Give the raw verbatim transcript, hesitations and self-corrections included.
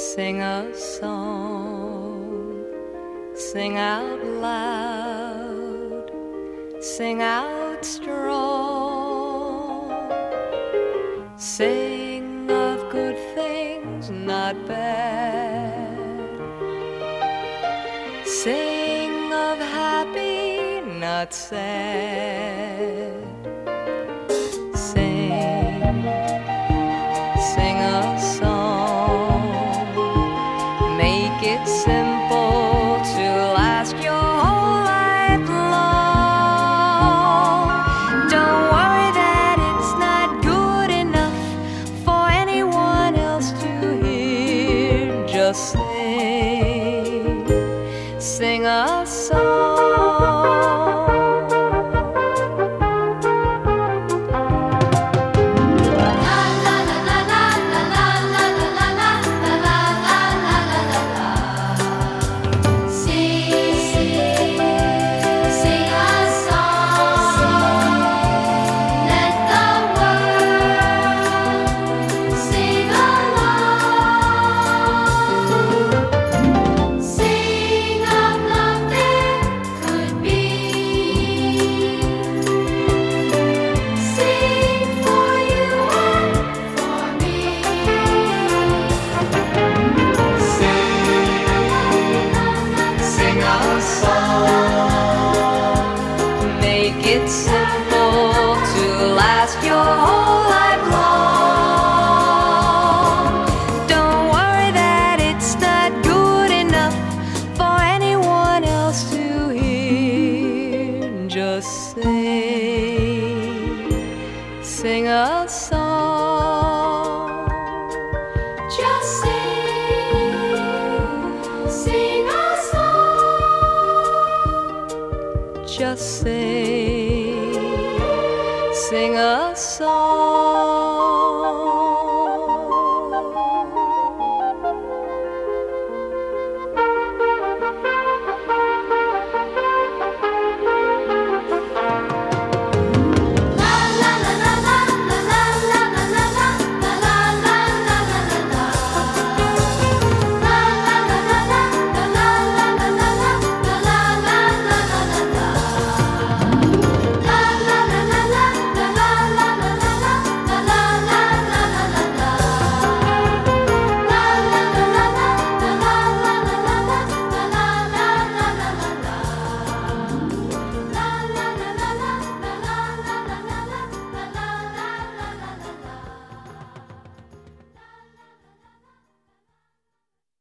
Sing a song, sing out loud, sing out strong. Sing of good things, not bad. Sing of happy, not sad. Sing, sing a song. Make it simple to last your whole life long. Don't worry that it's not good enough for anyone else to hear. Just sing, sing a song. Make it simple to last your whole life long. Don't worry that it's not good enough for anyone else to hear. Just sing, sing a song. Just sing, sing a song. Just sing, sing a song.